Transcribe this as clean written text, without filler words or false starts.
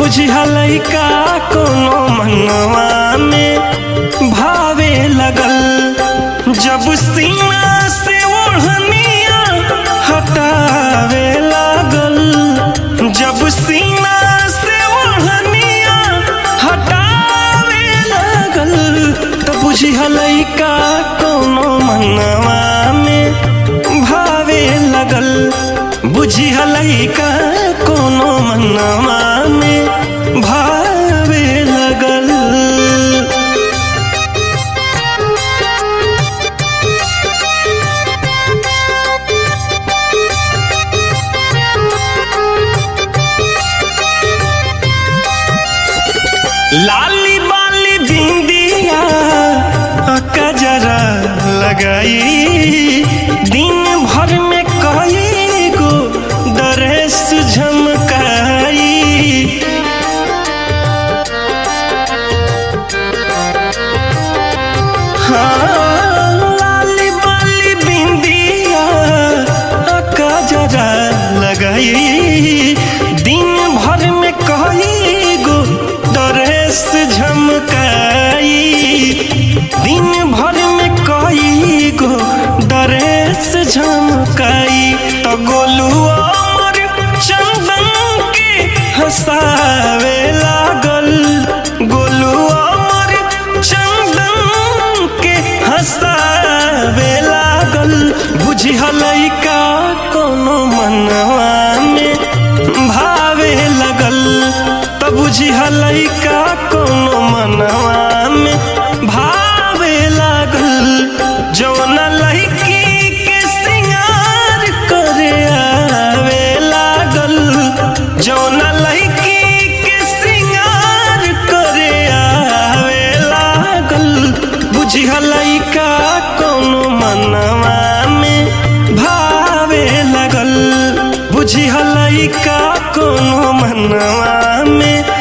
बुझलई का कोनो मनवा में भावे लगल। जब सीना से ओढ़निया हटावे लागल, जब सीना से ओढ़निया हटावे लागल, तो बुझलई का कोनो मनवा में भावे लगल। बुझलई का कोनो मनवा में भावे लगल। लाली बाली बिंदिया कजरा लगाई, दिन भर में कई गो ड्रेस झमकाई। हाँ, लाली बाली बिंदिया कजरा लगाई, दिन भर में कई गो ड्रेस झमकाई। दिन भर में कई गो ड्रेस झमकाई, तो गोलू अमर चंदन के हंसावे लागल। गोलू अमर चंदन के हंसावे लागल। बुझलई का कोनो मनवा में भावे लगल, तो बुझलई का कोनो मनवा में भावे लागल। जौना लड़की के सिंगार करे आवे लागल, जौना लड़की के सिंगार करे आवे लागल, बुझलई का कोनो मनवा में भावे लगल। बुझलई का कोनो मनवा में